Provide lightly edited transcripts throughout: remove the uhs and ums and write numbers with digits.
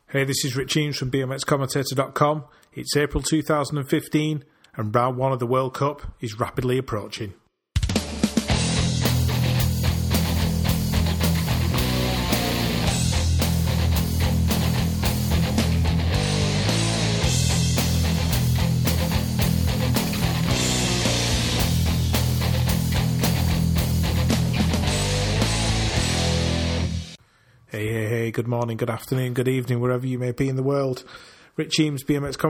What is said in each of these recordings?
Hey, this is Rich Eames from BMXcommentator.com. It's April 2015 and round one of the World Cup is rapidly approaching. Hey, good morning, good afternoon, good evening, wherever you may be in the world. Rich Eames,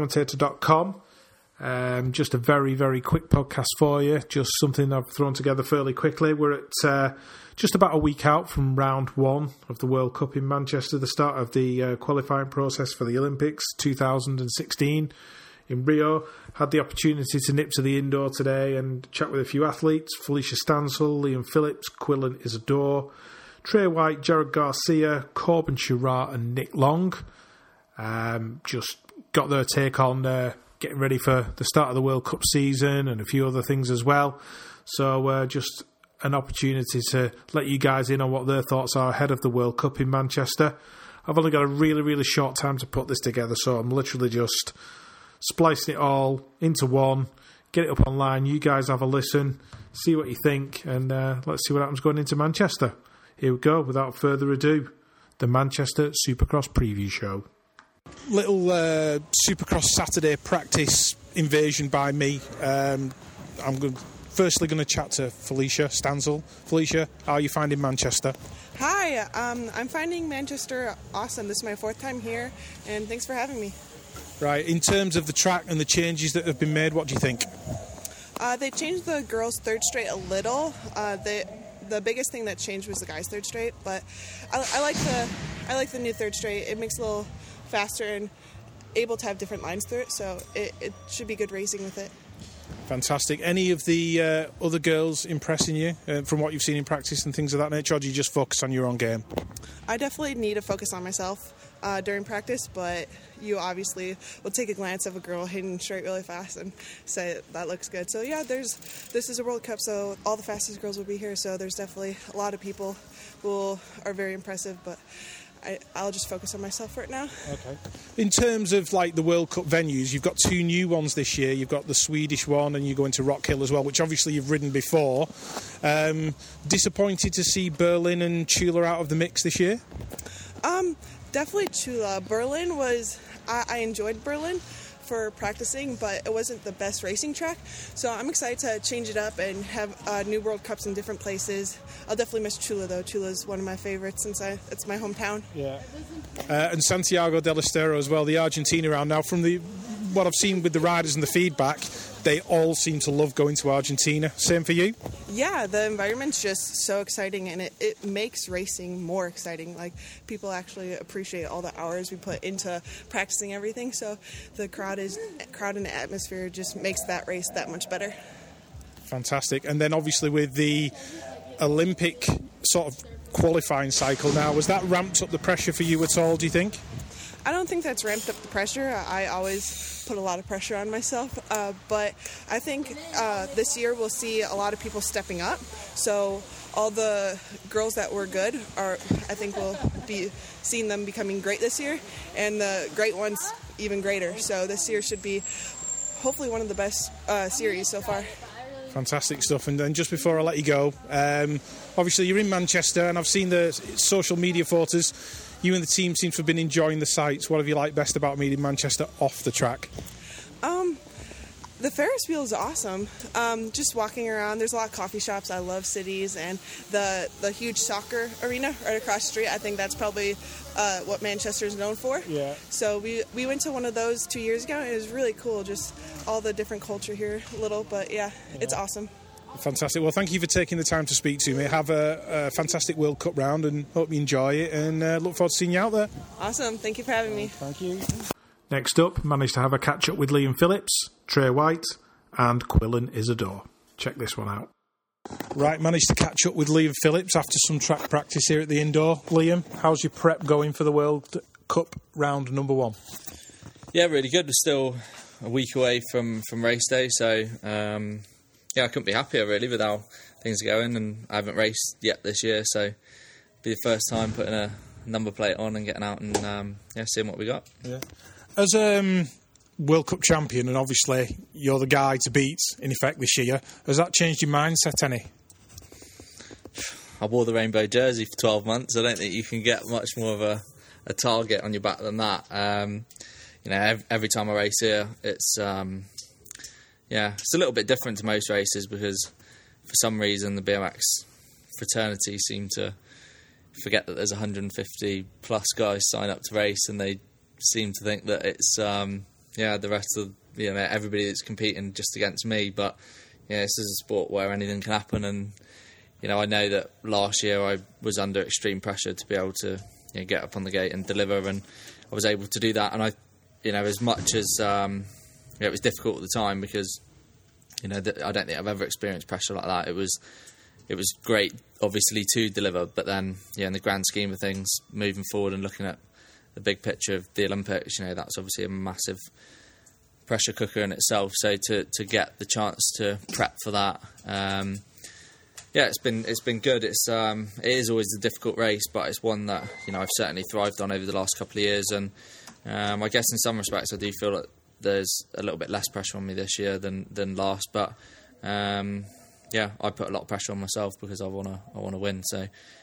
BMXcommentator.com. Just a very, very quick podcast for you. Just something I've thrown together fairly quickly. We're at just about a week out from round one of the World Cup in Manchester, the start of the qualifying process for the Olympics 2016 in Rio. Had the opportunity to nip to the indoor today and chat with a few athletes. Felicia Stansel, Liam Phillips, Quillan Isidore, Trey White, Jared Garcia, Corbin Churrat and Nick Long. Just got their take on getting ready for the start of the World Cup season and a few other things as well. So just an opportunity to let you guys in on what their thoughts are ahead of the World Cup in Manchester. I've only got a really, really short time to put this together, so I'm literally just splicing it all into one, get it up online. You guys have a listen, see what you think, and let's see what happens going into Manchester. Here we go, without further ado, the Manchester Supercross Preview Show. Little Supercross Saturday practice invasion by me. I'm firstly going to chat to Felicia Stansel. Felicia, how are you finding Manchester? Hi, I'm finding Manchester awesome. This is my fourth time here, and thanks for having me. Right, in terms of the track and the changes that have been made, what do you think? They changed the girls' third straight a little. The biggest thing that changed was the guys' third straight, but I like the new third straight. It makes it a little faster and able to have different lines through it, so it should be good racing with it. Fantastic. Any of the other girls impressing you from what you've seen in practice and things of that nature, or do you just focus on your own game? I definitely need to focus on myself during practice, but you obviously will take a glance of a girl hitting straight really fast and say that looks good. So yeah, this is a World Cup, so all the fastest girls will be here, so there's definitely a lot of people who are very impressive, but I'll just focus on myself right now. Okay. In terms of like the World Cup venues, you've got two new ones this year. You've got the Swedish one and you're going to Rock Hill as well, which obviously you've ridden before. Disappointed to see Berlin and Chula out of the mix this year? Definitely Chula. Berlin was... I enjoyed Berlin for practicing, but it wasn't the best racing track. So I'm excited to change it up and have new World Cups in different places. I'll definitely miss Chula, though. Chula's one of my favorites since it's my hometown. Yeah. And Santiago del Estero as well, the Argentina round. Now, from what I've seen with the riders and the feedback, they all seem to love going to Argentina. Same for you? Yeah, the environment's just so exciting, and it makes racing more exciting. Like, people actually appreciate all the hours we put into practicing everything, so the crowd and the atmosphere just makes that race that much better. Fantastic. And then obviously with the Olympic sort of qualifying cycle now, has that ramped up the pressure for you at all, do you think? I don't think that's ramped up the pressure. I always put a lot of pressure on myself, but I think this year we'll see a lot of people stepping up. So all the girls that were good I think we'll be seeing them becoming great this year, and the great ones even greater. So this year should be hopefully one of the best series so far. Fantastic stuff. And then just before I let you go, obviously you're in Manchester, and I've seen the social media photos. You and the team seem to have been enjoying the sights. What have you liked best about meeting Manchester off the track? The Ferris wheel is awesome. Just walking around, there's a lot of coffee shops. I love cities, and the huge soccer arena right across the street. I think that's probably what Manchester is known for. Yeah. So we went to one of those 2 years ago, and it was really cool. Just all the different culture here, but yeah, it's awesome. Fantastic. Well, thank you for taking the time to speak to me. Have a fantastic World Cup round and hope you enjoy it, and look forward to seeing you out there. Awesome. Thank you for having me. Thank you. Next up, managed to have a catch-up with Liam Phillips, Trey White and Quillan Isidore. Check this one out. Right, managed to catch up with Liam Phillips after some track practice here at the indoor. Liam, how's your prep going for the World Cup round number one? Yeah, really good. We're still a week away from race day, so... I couldn't be happier really with how things are going, and I haven't raced yet this year, so it'll be the first time putting a number plate on and getting out and seeing what we got. Yeah. As World Cup champion, and obviously you're the guy to beat in effect this year, has that changed your mindset any? I wore the rainbow jersey for 12 months. I don't think you can get much more of a target on your back than that. Every time I race here, it's a little bit different to most races because for some reason the BMX fraternity seem to forget that there's 150 plus guys sign up to race, and they seem to think that it's the rest of everybody that's competing just against me. But this is a sport where anything can happen, and I know that last year I was under extreme pressure to be able to get up on the gate and deliver, and I was able to do that. And I as much as it was difficult at the time because I don't think I've ever experienced pressure like that. It was great, obviously, to deliver, but then in the grand scheme of things, moving forward and looking at the big picture of the Olympics, that's obviously a massive pressure cooker in itself. So to get the chance to prep for that, it's been good. It is always a difficult race, but it's one that I've certainly thrived on over the last couple of years, and I guess in some respects I do feel that there's a little bit less pressure on me this year than last, but I put a lot of pressure on myself because I want to win. So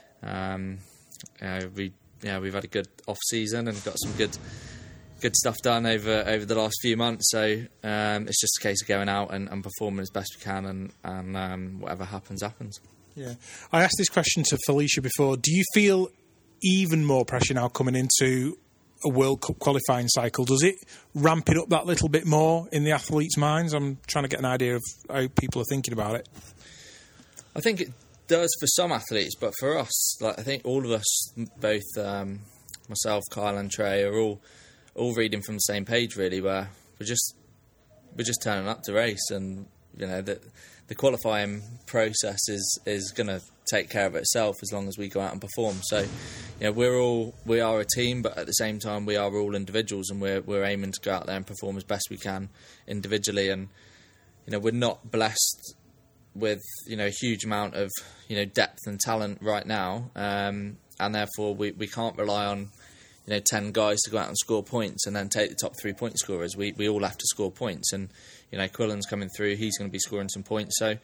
we've had a good off season and got some good stuff done over the last few months. So it's just a case of going out and performing as best we can, and whatever happens. Yeah, I asked this question to Felicia before. Do you feel even more pressure now coming into a World Cup qualifying cycle? Does it ramp it up that little bit more in the athletes' minds? I'm trying to get an idea of how people are thinking about it. I think it does for some athletes, but for us, I think all of us, both myself, Kyle and Trey, are all reading from the same page, really, where we're just turning up to race, and the qualifying process is going to take care of itself as long as we go out and perform. So we are a team, but at the same time we are all individuals, and we're aiming to go out there and perform as best we can individually. And we're not blessed with a huge amount of depth and talent right now, and therefore we can't rely on 10 guys to go out and score points and then take the top 3 point scorers. We all have to score points, and Quillen's coming through, he's going to be scoring some points. So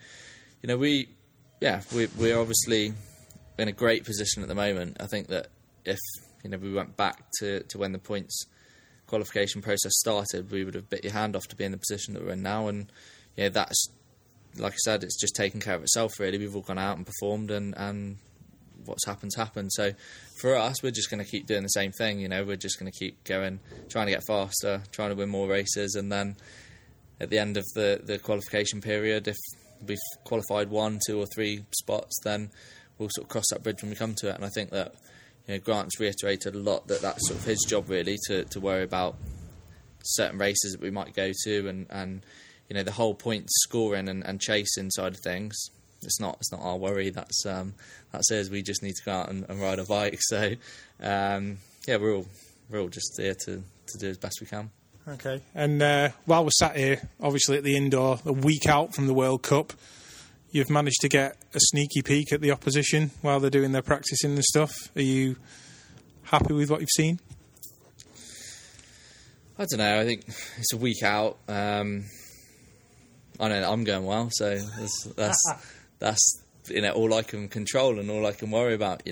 we're obviously in a great position at the moment. I think that if we went back to when the points qualification process started, we would have bit your hand off to be in the position that we're in now. And that's, like I said, it's just taken care of itself, really. We've all gone out and performed, and what's happened's happened. So for us, we're just going to keep doing the same thing. We're just going to keep going, trying to get faster, trying to win more races, and then at the end of the qualification period, if we've qualified 1, 2 or 3 spots, then we'll sort of cross that bridge when we come to it. And I think that Grant's reiterated a lot that that's sort of his job, really, to worry about certain races that we might go to, and the whole point scoring and chasing side of things. It's not our worry. That's us. We just need to go out and ride a bike. So we're all just here to do as best we can. Okay. And while we're sat here, obviously at the indoor, a week out from the World Cup, you've managed to get a sneaky peek at the opposition while they're doing their practicing and stuff. Are you happy with what you've seen? I don't know. I think it's a week out. I know that I'm going well, so that's all I can control and all I can worry about.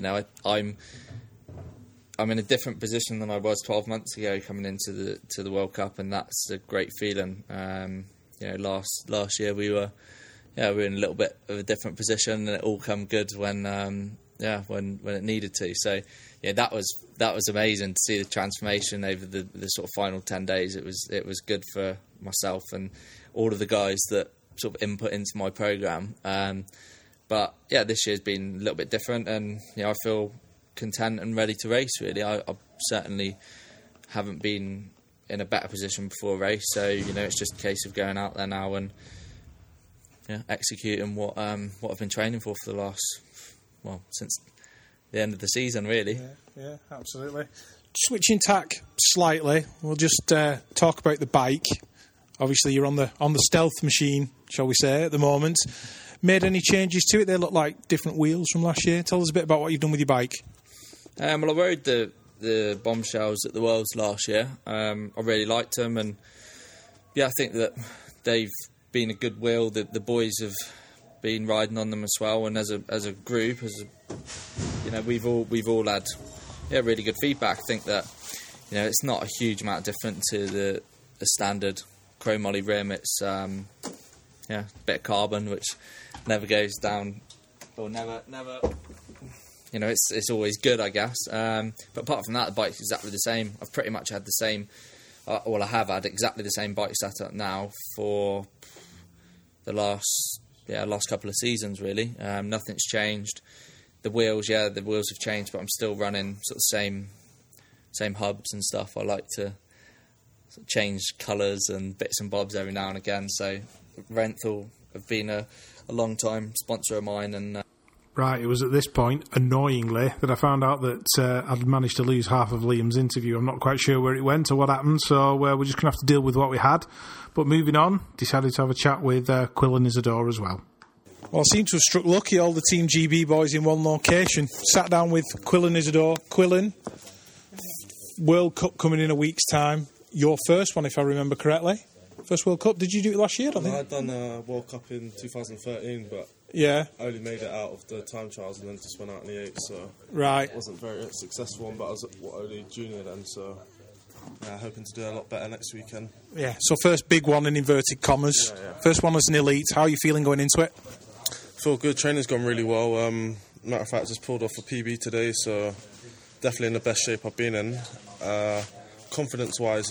I'm in a different position than I was 12 months ago coming into the World Cup, and that's a great feeling. Last year we were in a little bit of a different position, and it all come good when it needed to. So that was amazing to see the transformation over the sort of final 10 days. It was good for myself and all of the guys that sort of input into my program. But this year's been a little bit different, and I feel content and ready to race, really. I certainly haven't been in a better position before a race, so it's just a case of going out there now and executing what I've been training for the last, since the end of the season, really. Yeah, absolutely. Switching tack slightly, we'll just talk about the bike. Obviously you're on the stealth machine, shall we say, at the moment. Made any changes to it? They look like different wheels from last year. Tell us a bit about what you've done with your bike. Well, I rode the Bombshells at the Worlds last year. I really liked them, and yeah, I think that they've been a good wheel. The boys have been riding on them as well, and as a group, we've all had really good feedback. I think that it's not a huge amount of different to the standard chromoly rim. It's a bit of carbon, which never goes down, or never. It's always good, I guess. But apart from that, the bike's exactly the same. I've pretty much had the same. I have had exactly the same bike setup now for the last couple of seasons, really. Nothing's changed. The wheels have changed, but I'm still running sort of same hubs and stuff. I like to sort of change colours and bits and bobs every now and again. So Renthal have been a long time sponsor of mine, and right, it was at this point, annoyingly, that I found out that I'd managed to lose half of Liam's interview. I'm not quite sure where it went or what happened, so we're just going to have to deal with what we had. But moving on, decided to have a chat with Quillan Isidore as well. Well, I seem to have struck lucky, all the Team GB boys in one location. Sat down with Quillan Isidore. Quillan, World Cup coming in a week's time. Your first one, if I remember correctly. First World Cup. Did you do it last year? I'd done a World Cup in 2013, but yeah, I only made it out of the time trials and then just went out in the 8th, so right. It wasn't a very successful one, but I was only junior then, so hoping to do a lot better next weekend. Yeah, so first big one in inverted commas. Yeah. First one as an elite. How are you feeling going into it? Feel good, training's gone really well. Matter of fact, I just pulled off a PB today, so definitely in the best shape I've been in. Confidence-wise,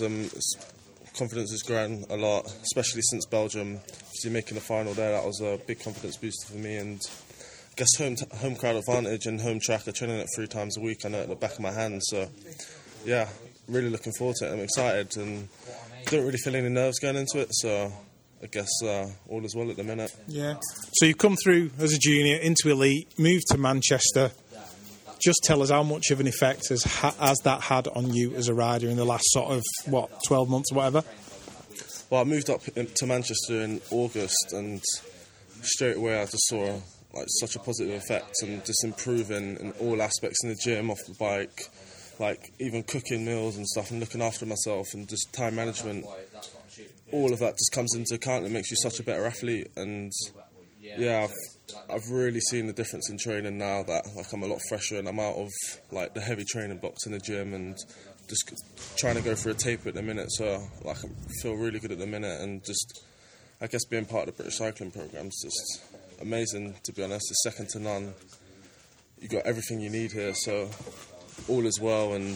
confidence has grown a lot, especially since Belgium. Obviously making the final there, that was a big confidence booster for me, and I guess home crowd advantage and home track, I'm training it 3 times a week, I know it at the back of my hand, so yeah, really looking forward to it. I'm excited and don't really feel any nerves going into it, so I guess all is well at the minute. Yeah. So you've come through as a junior into elite, moved to Manchester. Just tell us how much of an effect has that had on you as a rider in the last sort of 12 months or whatever. Well, I moved up to Manchester in August, and straight away I just saw such a positive effect, and just improving in all aspects in the gym, off the bike, like even cooking meals and stuff, and looking after myself, and just time management. All of that just comes into account and makes you such a better athlete. And yeah, I've really seen the difference in training now that I'm a lot fresher and I'm out of the heavy training box in the gym and just trying to go for a taper at the minute. So I feel really good at the minute, and just I guess being part of the British cycling program is just amazing, to be honest. It's second to none. You got everything you need here, so all is well. And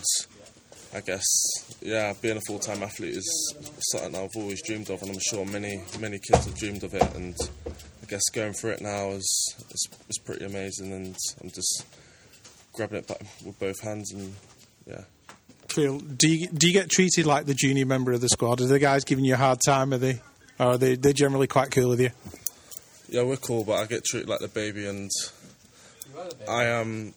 I guess, being a full-time athlete is something I've always dreamed of, and I'm sure many kids have dreamed of it, and I guess going through it now is pretty amazing, and I'm just grabbing it back with both hands, and yeah. Cool. Do you get treated like the junior member of the squad? Are the guys giving you a hard time, or are they generally quite cool with you? Yeah, we're cool, but I get treated like the baby, and I am...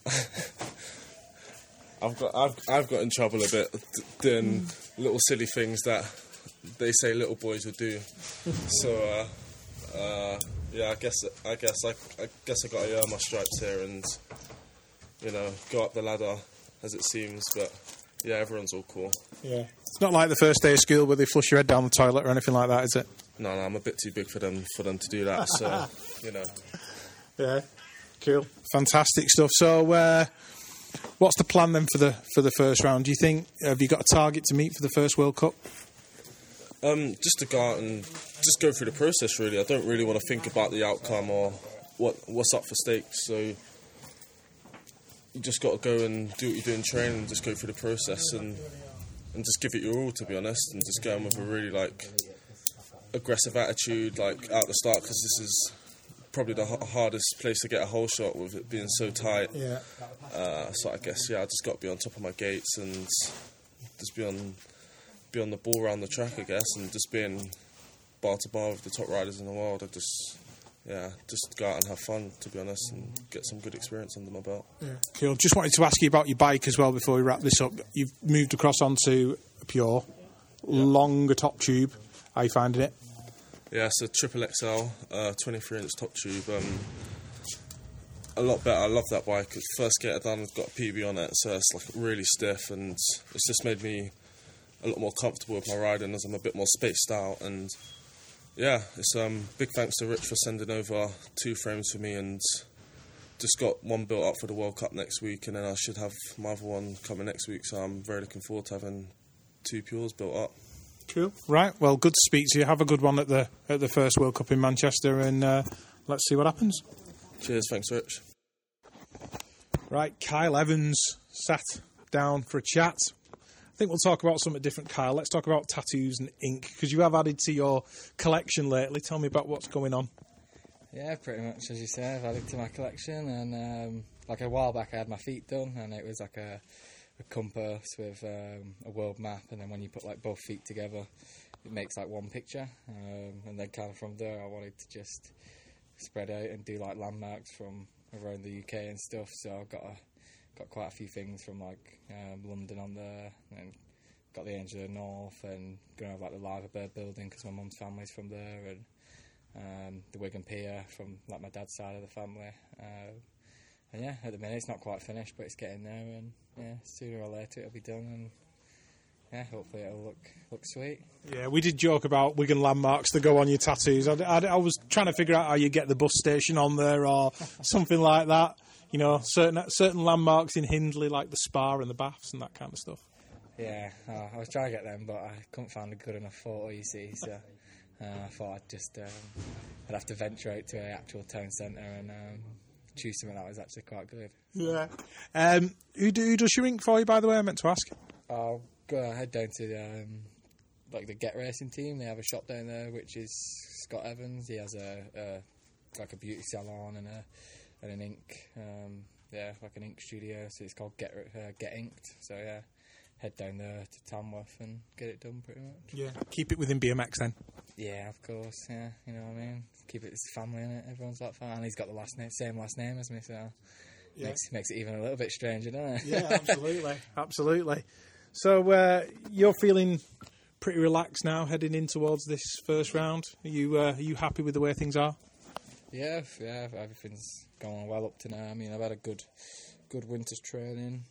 I've got in trouble a bit doing little silly things that they say little boys would do. So I guess I got to earn my stripes here and go up the ladder as it seems. But yeah, everyone's all cool. Yeah, it's not like the first day of school where they flush your head down the toilet or anything like that, is it? No, I'm a bit too big for them to do that. So Yeah, cool, fantastic stuff. So. What's the plan then for the first round? Do you think, have you got a target to meet for the first World Cup? Just to go out and just go through the process, really. I don't really want to think about the outcome or what's up for stakes. So you just got to go and do what you do in training and just go through the process and just give it your all, to be honest, and just go in with a really aggressive attitude out the start, because this is probably the hardest place to get a hole shot with it being so tight. Yeah. So I guess I just got to be on top of my gates and just be on the ball around the track, I guess, and just being bar to bar with the top riders in the world. I just go out and have fun, to be honest, and get some good experience under my belt. Yeah. Cool. Just wanted to ask you about your bike as well before we wrap this up. You've moved across onto a Pure, longer top tube. How are you finding it? Yeah, it's a triple XL, 23-inch top tube. a lot better. I love that bike. First get it done, I've got a PB on it, so it's like really stiff, and it's just made me a lot more comfortable with my riding as I'm a bit more spaced out. And yeah, it's big thanks to Rich for sending over 2 frames for me, and just got one built up for the World Cup next week, and then I should have my other one coming next week, so I'm very looking forward to having 2 Pures built up. Cool. Right, well, good to speak to you. Have a good one at the first World Cup in Manchester, and let's see what happens. Cheers, thanks Rich. Right, Kyle Evans sat down for a chat. I think we'll talk about something different, Kyle. Let's talk about tattoos and ink, because you have added to your collection lately. Tell me about what's going on. Yeah, pretty much as you say, I've added to my collection, and like a while back I had my feet done, and it was like a compass with a world map, and then when you put like both feet together it makes like one picture, and then kind of from there I wanted to just spread out and do like landmarks from around the UK and stuff, so I've got quite a few things from like London on there, and got the Angel of the North, and going over like the Liver Bird building because my mum's family's from there, and the Wigan Pier from like my dad's side of the family, and yeah, at the minute it's not quite finished, but it's getting there, and yeah, sooner or later it'll be done, and yeah, hopefully it'll look sweet. Yeah, we did joke about Wigan landmarks that go on your tattoos. I was trying to figure out how you get the bus station on there or something like that. You know, certain landmarks in Hindley, like the spa and the baths and that kind of stuff. Yeah, I was trying to get them, but I couldn't find a good enough photo, you see, so I thought I'd have to venture out to an actual town centre and choose something that was actually quite good. Yeah. Who does your ink for you, by the way? I meant to ask. I'll head down to like the Get Racing team. They have a shop down there, which is Scott Evans. He has a beauty salon and an ink, like an ink studio. So it's called Get Inked. So yeah, head down there to Tamworth and get it done pretty much. Yeah, keep it within BMX then. Yeah, of course. Yeah, you know what I mean. Keep it as family in it. Everyone's like fun, and he's got the same last name as me, so yeah. makes it even a little bit stranger, doesn't it? Yeah, absolutely, absolutely. So you're feeling pretty relaxed now, heading in towards this first round. Are you happy with the way things are? Yeah, everything's going well up to now. I mean, I've had a good winter's training.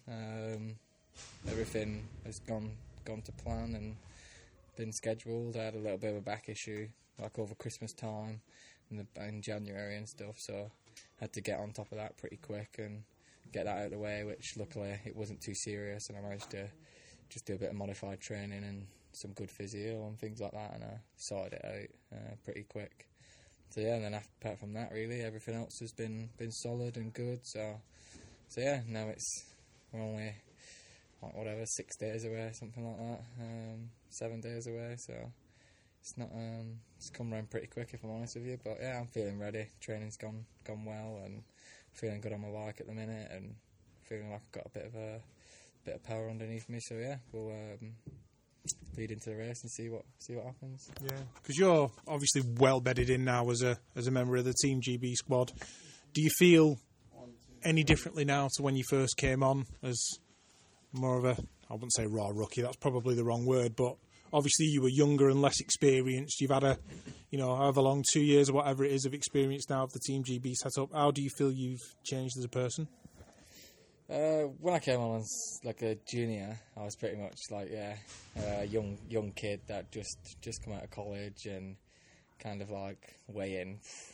Everything has gone to plan and been scheduled. I had a little bit of a back issue, like over Christmas time in January and stuff, so I had to get on top of that pretty quick and get that out of the way, which luckily it wasn't too serious, and I managed to just do a bit of modified training and some good physio and things like that, and I sorted it out pretty quick. So yeah, and then apart from that, really everything else has been solid and good. So yeah, now we're only like 6 days away, something like that, 7 days away. So it's not it's come around pretty quick, if I'm honest with you. But yeah, I'm feeling ready. Training's gone well, and feeling good on my bike at the minute, and feeling like I've got a bit of power underneath me. So yeah, we'll lead into the race and see what happens. Yeah, because you're obviously well bedded in now as a member of the Team GB squad. Do you feel any differently now to when you first came on as more of I wouldn't say raw rookie, that's probably the wrong word, but obviously you were younger and less experienced. You've had however long, 2 years or whatever it is of experience now of the Team GB setup. How do you feel you've changed as a person? When I came on as like a junior, I was pretty much like a young kid that just come out of college and kind of like weighing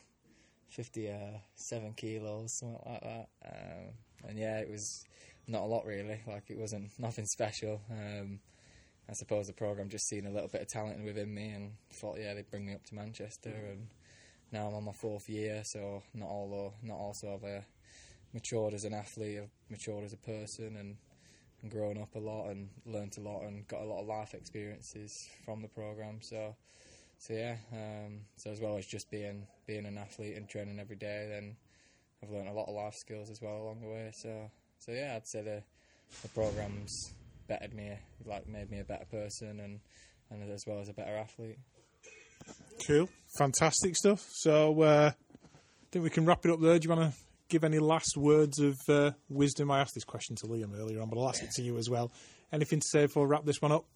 57 kilos, something like that. And yeah, it was not a lot really. Like it wasn't nothing special. I suppose the programme just seen a little bit of talent within me and thought, they'd bring me up to Manchester. And now I'm on my 4th year, so not also have I matured as an athlete. I've matured as a person and grown up a lot and learnt a lot and got a lot of life experiences from the programme. So yeah, so as well as just being an athlete and training every day, then I've learnt a lot of life skills as well along the way. So yeah, I'd say the programme's bettered me, like made me a better person and as well as a better athlete. Cool, fantastic stuff. So I think we can wrap it up there. Do you want to give any last words of wisdom? I asked this question to Liam earlier on, but I'll ask it to you as well. Anything to say before we wrap this one up?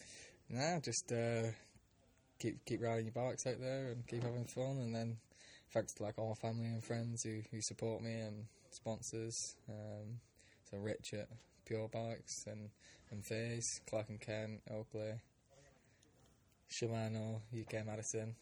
No, just keep riding your bikes out there and keep having fun, and then thanks to like all my family and friends who support me and sponsors. So Rich at Pure Bikes and FaZe, Clark and Kent, Oakley, Shimano, UK Madison.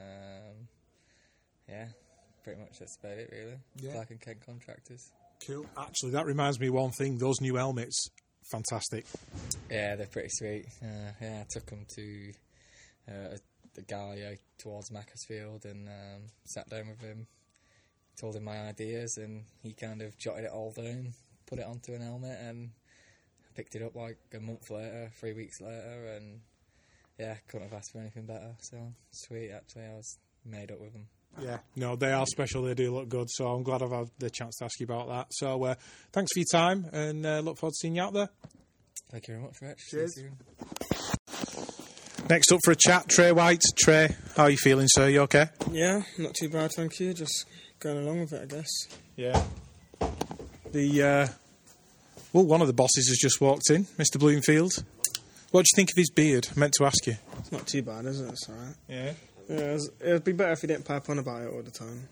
Yeah, pretty much that's about it really. Yeah. Clark and Kent contractors. Cool. Actually, that reminds me of one thing. Those new helmets, fantastic. Yeah, they're pretty sweet. Yeah, I took them to the guy towards Macclesfield and sat down with him, told him my ideas, and he kind of jotted it all down, put it onto an helmet, and picked it up like a month later, 3 weeks later, and yeah, couldn't have asked for anything better. So sweet, actually, I was made up with them. Yeah, no, they are special. They do look good. So I'm glad I've had the chance to ask you about that. So thanks for your time, and look forward to seeing you out there. Thank you very much, Rich. Cheers. See you soon. Next up for a chat, Trey White. Trey, how are you feeling, sir? You okay? Yeah, not too bad, thank you. Just going along with it, I guess. Yeah. One of the bosses has just walked in, Mr. Bloomfield. What do you think of his beard? I meant to ask you. It's not too bad, is it? It's alright. Yeah. Yeah, it'd be better if you didn't pipe on about it all the time.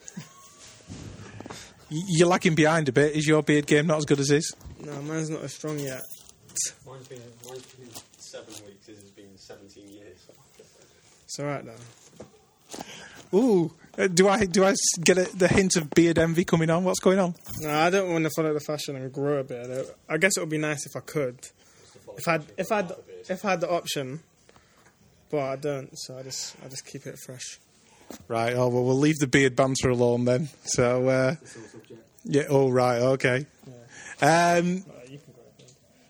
You're lagging behind a bit. Is your beard game not as good as his? No, mine's not as strong yet. Mine's been 7 weeks. His has been 17 years. It's alright though. Ooh, do I get the hint of beard envy coming on? What's going on? No, I don't want to follow the fashion and grow a beard. I guess it would be nice if I could. If I had the option, but I don't, so I just keep it fresh. Right. Oh well, we'll leave the beard banter alone then. So yeah. Oh right. Okay. Yeah. You can grow a beard.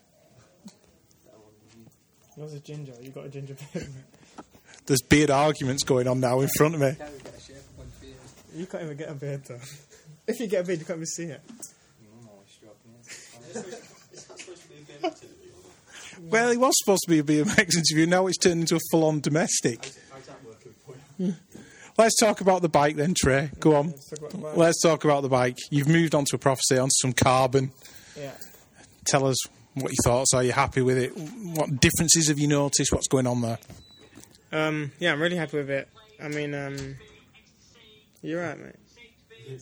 What's a ginger? You got a ginger beard? There's beard arguments going on now in front of me. You can't even get a beard though. If you get a beard, you can't even see it. Well, it was supposed to be a BMX interview. Now it's turned into a full-on domestic. How's that working for you? Let's talk about the bike then, Trey. Go on. Let's talk about the bike. You've moved on to a Prophecy, onto some carbon. Yeah. Tell us what your thoughts are. Are you happy with it? What differences have you noticed? What's going on there? Yeah, I'm really happy with it. I mean, you're right, mate.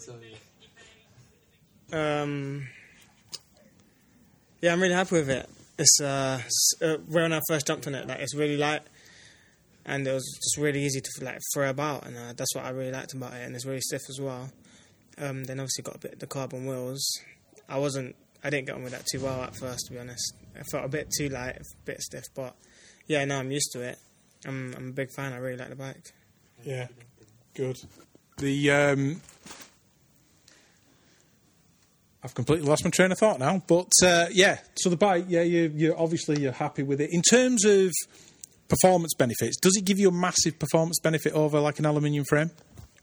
Yeah, I'm really happy with it. It's when I first jumped on it, like it's really light, and it was just really easy to like throw about, and that's what I really liked about it. And it's really stiff as well. Then obviously got a bit the carbon wheels. I didn't get on with that too well at first, to be honest. I felt a bit too light, a bit stiff, but yeah, now I'm used to it. I'm a big fan. I really like the bike. Yeah, good. I've completely lost my train of thought now, but yeah. So the bike, yeah, you're happy with it. In terms of performance benefits, does it give you a massive performance benefit over like an aluminium frame?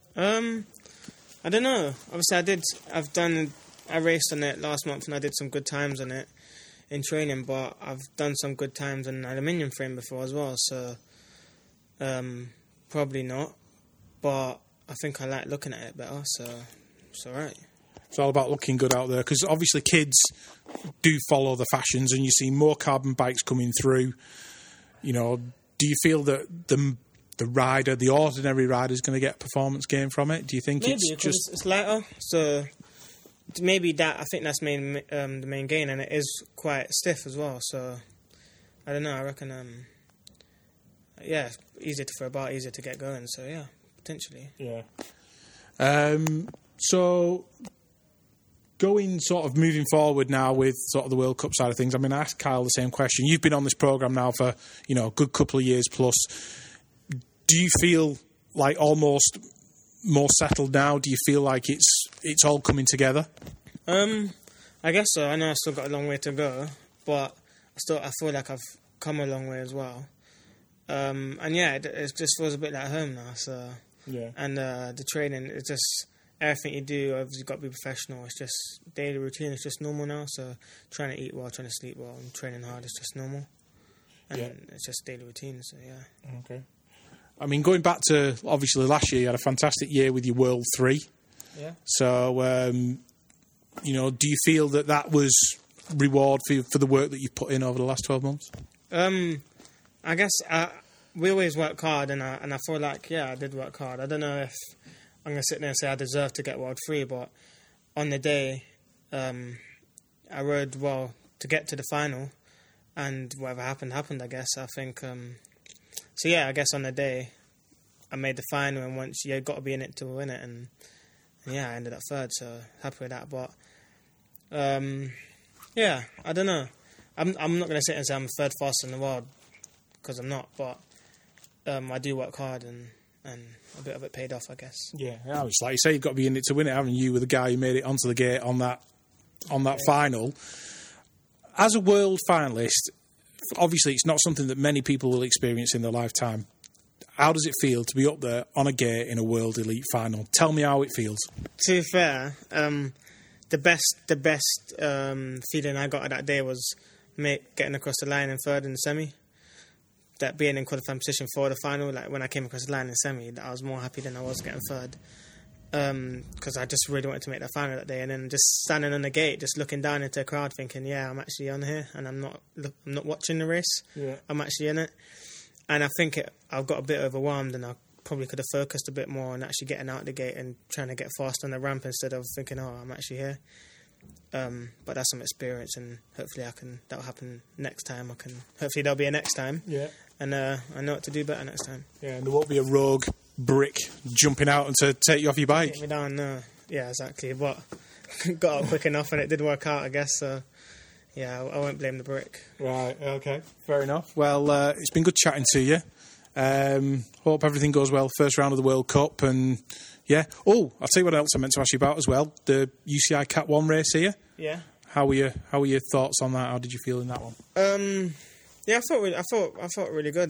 I don't know. Obviously, I raced on it last month and I did some good times on it in training, but I've done some good times on an aluminium frame before as well. So probably not, but I think I like looking at it better. So it's all right. It's all about looking good out there because obviously kids do follow the fashions, and you see more carbon bikes coming through. You know, do you feel that the rider, the ordinary rider, is going to get a performance gain from it? Do you think it's lighter? So maybe that. I think that's the main gain, and it is quite stiff as well. So I don't know. I reckon, yeah, easier to throw about, easier to get going. So yeah, potentially. Yeah. So. Moving forward now with sort of the World Cup side of things, I mean, I asked Kyle the same question. You've been on this programme now for, a good couple of years plus. Do you feel like almost more settled now? Do you feel like it's all coming together? I guess so. I know I've still got a long way to go, but I feel like I've come a long way as well. And yeah, it just feels a bit like home now. So yeah. And the training, it's just... Everything you do, obviously, you've got to be professional. It's just daily routine. It's just normal now. So trying to eat well, trying to sleep well, and training hard is just normal. And it's just daily routine. So yeah. Okay. I mean, going back to obviously last year, you had a fantastic year with your World 3. Yeah. So do you feel that was reward for the work that you've put in over the last 12 months? I guess we always work hard, and I feel like I did work hard. I don't know if I'm going to sit there and say I deserve to get World 3, but on the day, I rode well to get to the final, and whatever happened, I guess. I think, so yeah, I guess on the day, I made the final, and once you got to be in it to win it, and yeah, I ended up third, so happy with that. But yeah, I don't know. I'm not going to sit and say I'm third fastest in the world, because I'm not. But I do work hard, and a bit of it paid off, I guess. Yeah, it's like you say, you've got to be in it to win it, haven't you? With the guy who made it onto the gate on that final. As a world finalist, obviously it's not something that many people will experience in their lifetime. How does it feel to be up there on a gate in a world elite final? Tell me how it feels. To be fair, the best feeling I got at that day was getting across the line in third in the semi. That being in qualifying position for the final, like when I came across the line in semi, I was more happy than I was getting third. Because I just really wanted to make that final that day, and then just standing on the gate, just looking down into the crowd, thinking, "Yeah, I'm actually on here, and I'm not watching the race. Yeah. I'm actually in it." And I think I got a bit overwhelmed, and I probably could have focused a bit more on actually getting out the gate and trying to get fast on the ramp instead of thinking, "Oh, I'm actually here." But that's some experience, and hopefully that'll happen next time. Hopefully there'll be a next time. Yeah. And I know what to do better next time. Yeah, and there won't be a rogue brick jumping out and to take you off your bike. Take me down, no. Yeah, exactly. But got up quick enough and it did work out, I guess. So, yeah, I won't blame the brick. Right, okay. Fair enough. Well, it's been good chatting to you. Hope everything goes well. First round of the World Cup. And, yeah. Oh, I'll tell you what else I meant to ask you about as well. The UCI Cat 1 race here. Yeah. How were your thoughts on that? How did you feel in that one? Yeah, I thought really good.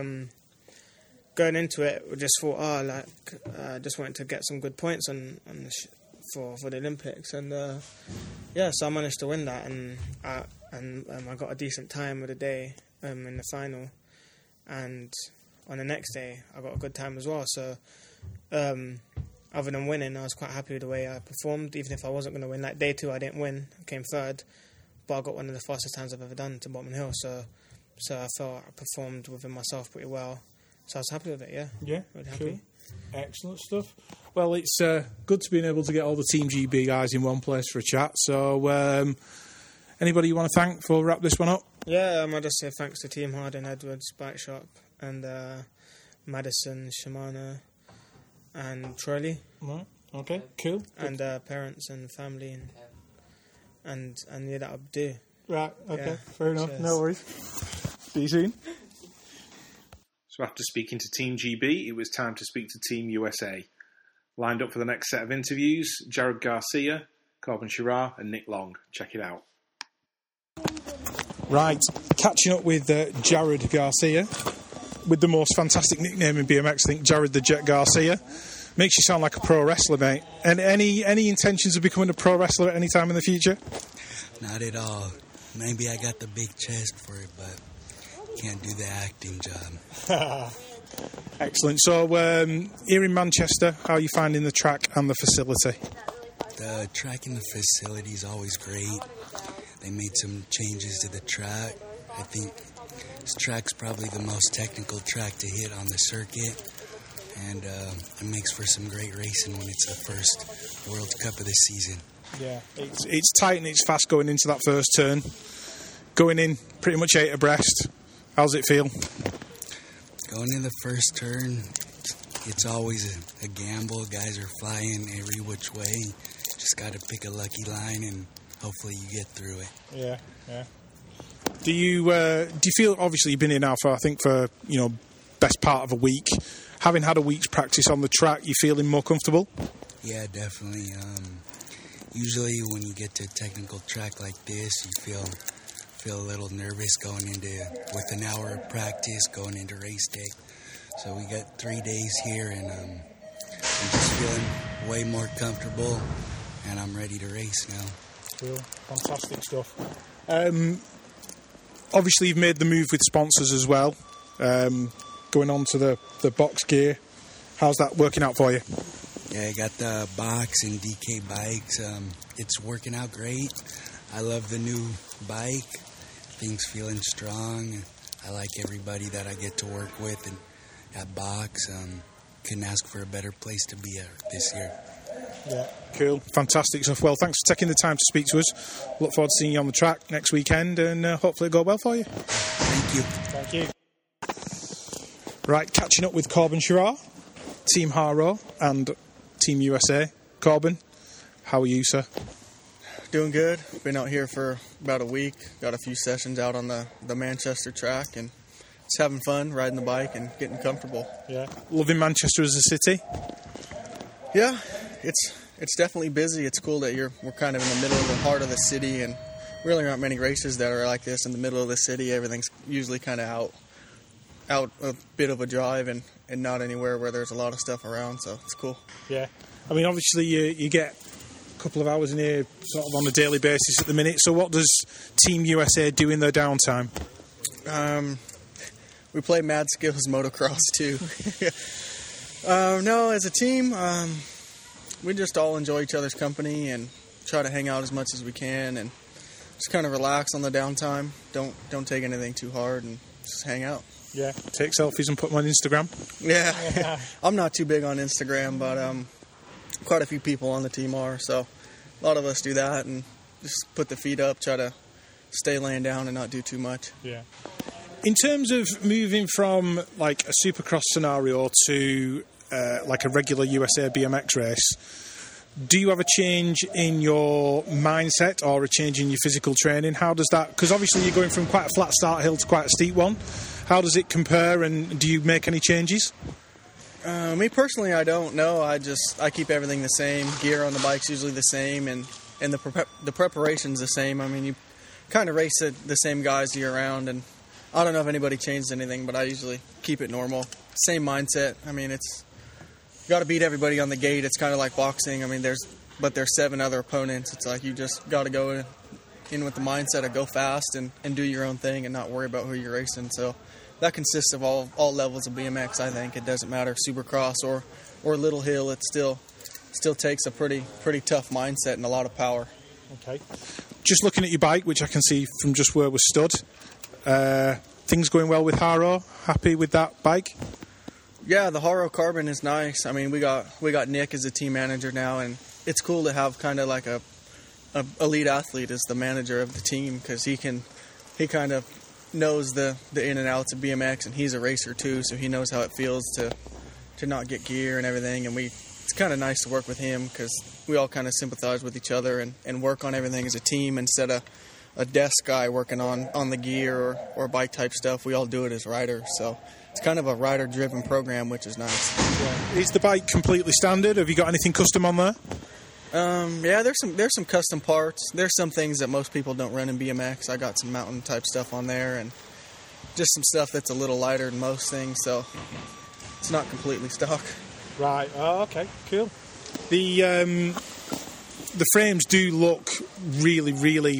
Going into it, we just thought, just wanted to get some good points for the Olympics, and yeah, so I managed to win that, and I got a decent time of the day in the final, and on the next day I got a good time as well. So, other than winning, I was quite happy with the way I performed, even if I wasn't going to win. Like day 2, I didn't win, I came third, but I got one of the fastest times I've ever done to Bottom Hill. So I felt I performed within myself pretty well. So I was happy with it, yeah. Yeah, really cool. happy. Excellent stuff. Well, it's good to be able to get all the Team GB guys in one place for a chat. So, anybody you want to thank before we wrap this one up? Yeah, I'll just say thanks to Team Harding, Edwards, Bike Shop, and Madison, Shimano, and Trolley. Right. Okay. Cool. And parents and family, and yeah, that'll do. Right. Okay. Yeah. Fair enough. Cheers. No worries. See you soon. So after speaking to Team GB, it was time to speak to Team USA. Lined up for the next set of interviews, Jared Garcia, Corbin Shirar and Nick Long. Check it out. Right, catching up with Jared Garcia, with the most fantastic nickname in BMX, I think, Jared the Jet Garcia. Makes you sound like a pro wrestler, mate. And any intentions of becoming a pro wrestler at any time in the future? Not at all. Maybe I got the big chest for it, but can't do the acting job. Excellent. So, here in Manchester, how are you finding the track and the facility? The track and the facility is always great. They made some changes to the track. I think this track's probably the most technical track to hit on the circuit. And it makes for some great racing when it's the first World Cup of the season. Yeah, it's tight and it's fast going into that first turn. Going in pretty much 8 abreast. How's it feel? Going in the first turn, it's always a gamble. Guys are flying every which way. Just got to pick a lucky line and hopefully you get through it. Yeah. Do you feel, obviously you've been here now for best part of a week. Having had a week's practice on the track, you feeling more comfortable? Yeah, definitely. Usually when you get to a technical track like this, you feel a little nervous going into, with an hour of practice, going into race day. So we got 3 days here, and I'm just feeling way more comfortable, and I'm ready to race now. Cool. Fantastic stuff. Obviously you've made the move with sponsors as well, going on to the box gear. How's that working out for you? Yeah, I got the box and DK bikes. It's working out great. I love the new bike. Things feeling strong. I like everybody that I get to work with and at box. couldn't ask for a better place to be at this year. Yeah, cool. Fantastic stuff. Well, thanks for taking the time to speak to us. Look forward to seeing you on the track next weekend, and hopefully it'll go well for you. Thank you. Thank you. Right, catching up with Corbin Sherrar, Team Haro and Team USA. Corbin, how are you, sir? Doing good. Been out here for about a week. Got a few sessions out on the Manchester track, and just having fun, riding the bike and getting comfortable. Yeah. Loving Manchester as a city? Yeah, it's definitely busy. It's cool that we're kind of in the middle of the heart of the city, and really aren't many races that are like this in the middle of the city. Everything's usually kind of out a bit of a drive and not anywhere where there's a lot of stuff around, so it's cool. Yeah. I mean, obviously you get a couple of hours in here sort of on a daily basis at the minute, so what does Team USA do in their downtime? We play Mad Skills motocross too. No, as a team, we just all enjoy each other's company and try to hang out as much as we can and just kind of relax on the downtime. Don't take anything too hard and just hang out. Yeah, take selfies and put them on Instagram. Yeah. I'm not too big on Instagram, but quite a few people on the team are, so a lot of us do that and just put the feet up, try to stay laying down and not do too much. Yeah. In terms of moving from like a supercross scenario to like a regular USA BMX race, do you have a change in your mindset or a change in your physical training? How does that, because obviously you're going from quite a flat start hill to quite a steep one. How does it compare, and do you make any changes? Me personally, I don't know. I keep everything the same. Gear on the bike's usually the same, and the preparation's the same. I mean, you kind of race the same guys year round, and I don't know if anybody changed anything, but I usually keep it normal. Same mindset. I mean, it's got to beat everybody on the gate. It's kind of like boxing. I mean, there's 7 other opponents. It's like you just got to go in with the mindset of go fast and do your own thing and not worry about who you're racing. So that consists of all levels of BMX, I think. It doesn't matter, Supercross or Little Hill. It still takes a pretty tough mindset and a lot of power. Okay. Just looking at your bike, which I can see from just where we're stood, things going well with Haro? Happy with that bike? Yeah, the Haro Carbon is nice. I mean, we got Nick as a team manager now, and it's cool to have kind of like a elite athlete as the manager of the team, because he kind of knows the in and outs of BMX, and he's a racer too, so he knows how it feels to not get gear and everything. And it's kind of nice to work with him because we all kind of sympathize with each other and work on everything as a team instead of a desk guy working on the gear or bike type stuff. We all do it as riders, so it's kind of a rider driven program, which is nice. Yeah. Is the bike completely standard? Have you got anything custom on there? Yeah, there's some custom parts. There's some things that most people don't run in BMX. I got some mountain type stuff on there and just some stuff that's a little lighter than most things, so it's not completely stock. Right. Oh, okay. Cool. The frames do look really, really.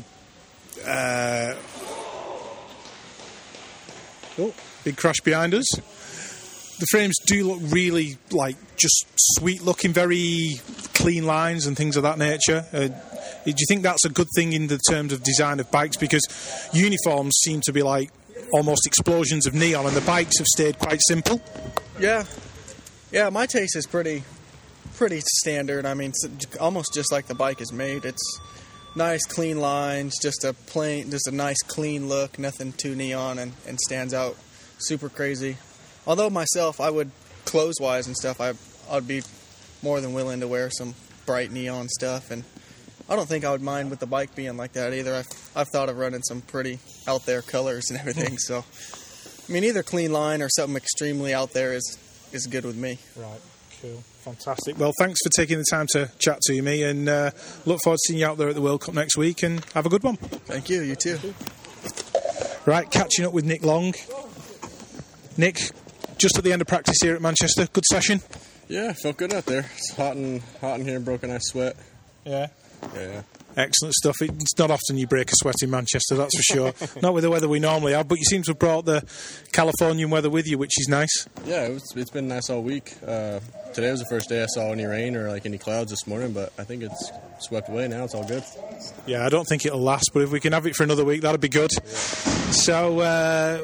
Big crash behind us. The frames do look really just sweet looking, very clean lines and things of that nature. Do you think that's a good thing in the terms of design of bikes? Because uniforms seem to be like almost explosions of neon, and the bikes have stayed quite simple. Yeah, my taste is pretty standard. I mean, it's almost just like the bike is made. It's nice, clean lines, just a nice, clean look, nothing too neon and stands out super crazy. Although myself, I would, clothes-wise and stuff, I'd be more than willing to wear some bright neon stuff, and I don't think I would mind with the bike being like that either. I've thought of running some pretty out there colors and everything, so I mean, either clean line or something extremely out there is good with me. Right, cool, fantastic. Well, thanks for taking the time to chat to me, and look forward to seeing you out there at the World Cup next week, and have a good one. Thank you, you too. Right, catching up with Nick Long. Nick, just at the end of practice here at Manchester, good session? Yeah, felt good out there. It's hot in here, broken I sweat. Yeah. Yeah. Excellent stuff. It's not often you break a sweat in Manchester, that's for sure. Not with the weather we normally have, but you seem to have brought the Californian weather with you, which is nice. Yeah, it's been nice all week. Today was the first day I saw any rain or any clouds this morning, but I think it's swept away now. It's all good. Yeah, I don't think it'll last, but if we can have it for another week, that'd be good. Yeah. So,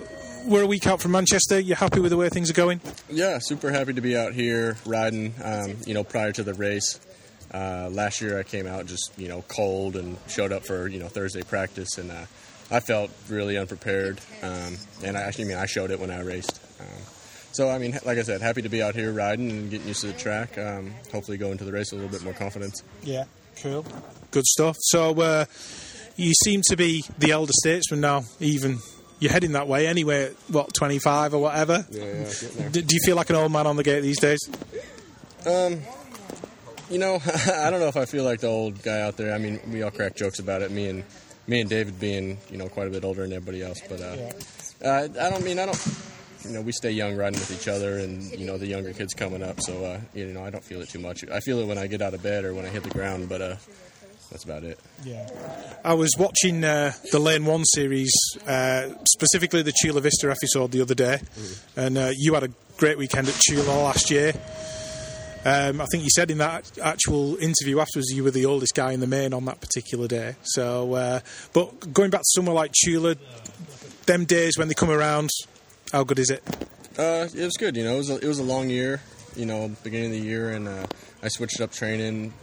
we're a week out from Manchester. You happy with the way things are going? Yeah, super happy to be out here riding. Prior to the race, last year I came out just cold and showed up for Thursday practice, and I felt really unprepared. And I showed it when I raced. So like I said, happy to be out here riding and getting used to the track. Hopefully, go into the race with a little bit more confidence. Yeah, cool, good stuff. So you seem to be the elder statesman now, even. You're heading that way anyway, 25 or whatever? Yeah, do you feel like an old man on the gate these days? I don't know if I feel like the old guy out there. I mean, we all crack jokes about it, me and David being, quite a bit older than everybody else. But I don't, we stay young riding with each other and, the younger kids coming up. So, I don't feel it too much. I feel it when I get out of bed or when I hit the ground, but that's about it. Yeah, I was watching the Lane 1 series, specifically the Chula Vista episode the other day, and you had a great weekend at Chula last year. I think you said in that actual interview afterwards you were the oldest guy in the main on that particular day. So, but going back to somewhere like Chula, them days when they come around, how good is it? It was good. It was a long year. Beginning of the year, and I switched up training.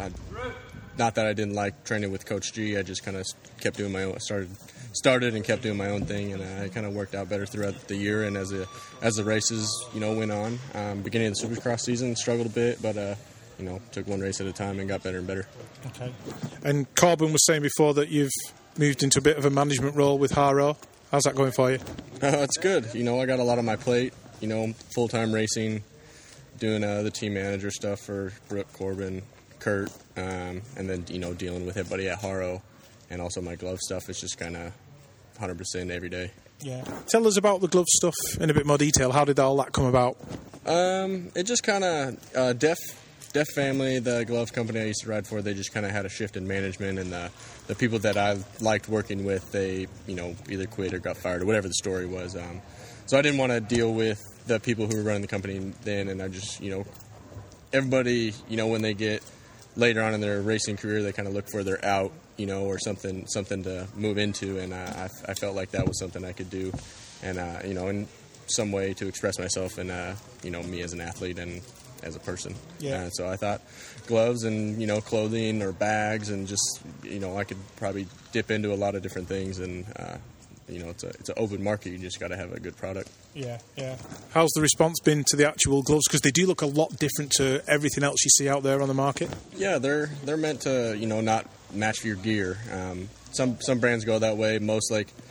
Not that I didn't like training with Coach G. I just kind of kept doing my own. Started and kept doing my own thing, and it kind of worked out better throughout the year. And as the races, went on, beginning of the Supercross season, struggled a bit, but took one race at a time and got better and better. Okay. And Corbin was saying before that you've moved into a bit of a management role with Haro. How's that going for you? It's good. I got a lot on my plate. Full-time racing, doing the team manager stuff for Brooke, Corbin, Kurt, and then dealing with everybody at Haro, and also my glove stuff is just kind of 100% every day. Yeah. Tell us about the glove stuff in a bit more detail. How did all that come about? It just kind of Def Family, the glove company I used to ride for, they just kind of had a shift in management, and the people that I liked working with, they either quit or got fired or whatever the story was. So I didn't want to deal with the people who were running the company then, and I just everybody when they get later on in their racing career, they kind of look further out, or something to move into, and I felt like that was something I could do, and in some way to express myself and me as an athlete and as a person. Yeah. So I thought gloves and clothing or bags and just I could probably dip into a lot of different things, and it's an open market. You just got to have a good product. Yeah. How's the response been to the actual gloves? Because they do look a lot different to everything else you see out there on the market. Yeah, they're meant to not match your gear. Some brands go that way. Most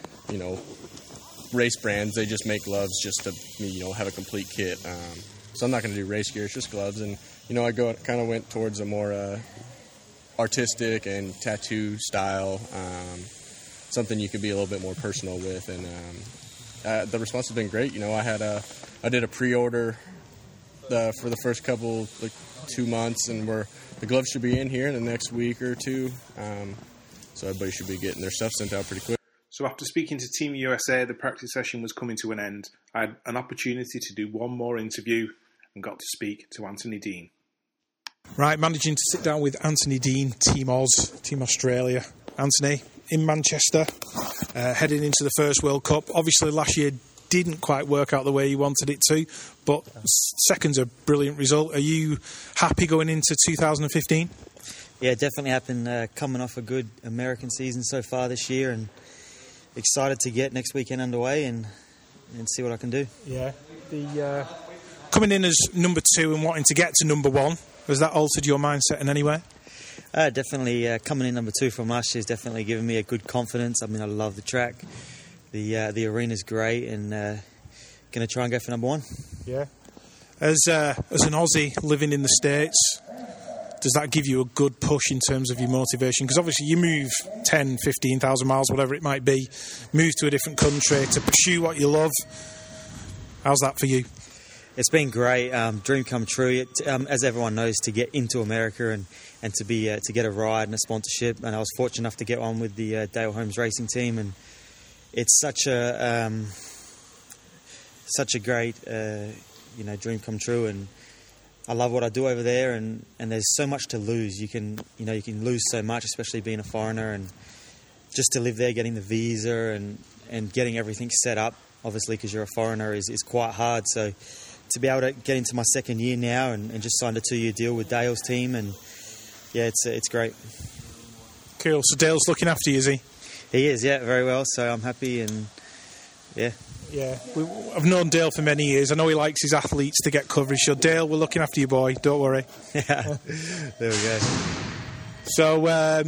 race brands, they just make gloves just to have a complete kit. So I'm not going to do race gear. It's just gloves, and I kind of went towards a more artistic and tattoo style. Something you could be a little bit more personal with, and the response has been great. I did a pre-order for the first couple 2 months, and the gloves should be in here in the next week or two. So everybody should be getting their stuff sent out pretty quick. So after speaking to Team USA, the practice session was coming to an end. I had an opportunity to do one more interview and got to speak to Anthony Dean. Right, managing to sit down with Anthony Dean, Team Oz, Team Australia. Anthony, in Manchester, heading into the first World Cup. Obviously, last year didn't quite work out the way you wanted it to, but second's a brilliant result. Are you happy going into 2015? Yeah, definitely happy. Coming off a good American season so far this year, and excited to get next weekend underway and see what I can do. Yeah. The coming in as number 2 and wanting to get to number 1, has that altered your mindset in any way? Definitely coming in number 2 from last year has definitely given me a good confidence. I mean, I love the track. The arena's great, and going to try and go for number 1. Yeah. As an Aussie living in the States, does that give you a good push in terms of your motivation? Because obviously you move 10, 15,000 miles, whatever it might be, move to a different country to pursue what you love. How's that for you? It's been great. Dream come true. As everyone knows, to get into America and to get a ride and a sponsorship. And I was fortunate enough to get on with the Dale Holmes Racing team, and it's such a great dream come true. And I love what I do over there, and there's so much to lose. You can lose so much, especially being a foreigner, and just to live there, getting the visa and getting everything set up obviously because you're a foreigner, is quite hard. So to be able to get into my second year now and just signed a 2-year deal with Dale's team, and yeah, it's great. Cool. So Dale's looking after you, is he? He is, yeah, very well. So I'm happy, and yeah. Yeah, I've known Dale for many years. I know he likes his athletes to get coverage. So Dale, we're looking after you, boy. Don't worry. Yeah, there we go. So,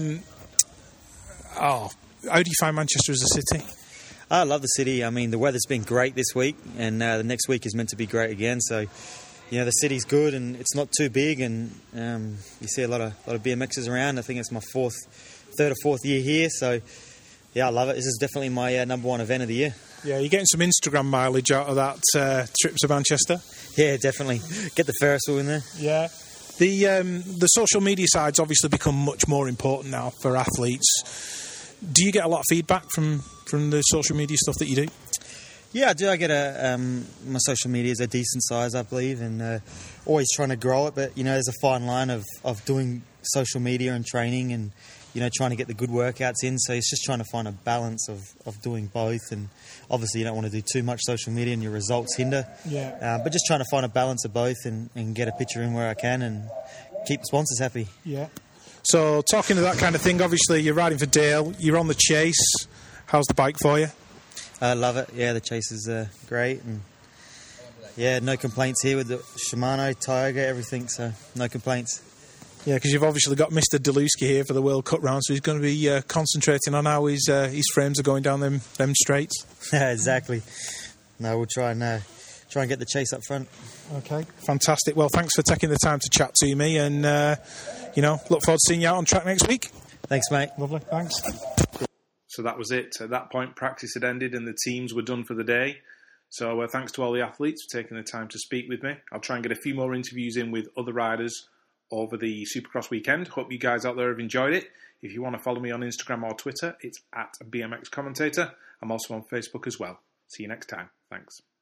how do you find Manchester as a city? I love the city. I mean, the weather's been great this week, and the next week is meant to be great again. So, the city's good, and it's not too big, and you see a lot of BMXers around. I think it's my third or fourth year here. So, yeah, I love it. This is definitely my number one event of the year. Yeah, you're getting some Instagram mileage out of that trip to Manchester. Yeah, definitely. Get the Ferris wheel in there. Yeah. The social media side's obviously become much more important now for athletes. Do you get a lot of feedback from the social media stuff that you do? Yeah, I do. I get my social media is a decent size, I believe, and always trying to grow it. But there's a fine line of doing social media and training, and trying to get the good workouts in. So it's just trying to find a balance of doing both. And obviously, you don't want to do too much social media and your results hinder. Yeah. But just trying to find a balance of both and get a picture in where I can and keep sponsors happy. Yeah. So talking to that kind of thing, obviously you're riding for Dale. You're on the Chase. How's the bike for you? I love it. Yeah, the Chase is great. And yeah, no complaints here with the Shimano, Tioga, everything. So no complaints. Yeah, because you've obviously got Mr. Deluski here for the World Cup round, so he's going to be concentrating on how his frames are going down them straights. Yeah, exactly. No, we'll try and get the Chase up front. Okay, fantastic. Well, thanks for taking the time to chat to me, and look forward to seeing you out on track next week. Thanks, mate. Lovely, thanks. So that was it. At that point, practice had ended and the teams were done for the day. So thanks to all the athletes for taking the time to speak with me. I'll try and get a few more interviews in with other riders over the Supercross weekend. Hope you guys out there have enjoyed it. If you want to follow me on Instagram or Twitter, it's @BMX Commentator. I'm also on Facebook as well. See you next time. Thanks.